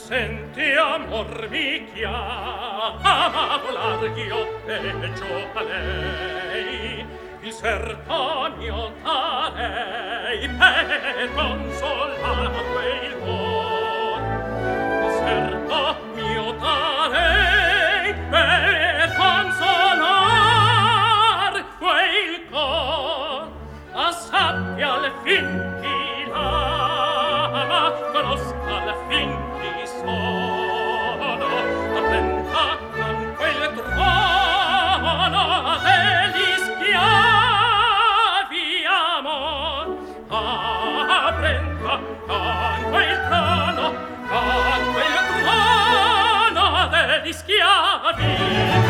Senti, amor mi chiama, volar io peggio a lei, il serto mio darei per consolar quel cor. Il serto mio darei per consolar quel cor. A sappia al fin chi l'ama, conosca al fin chi sono, attenta con quel trono degli schiavi amor. Attenta con quel trono degli schiavi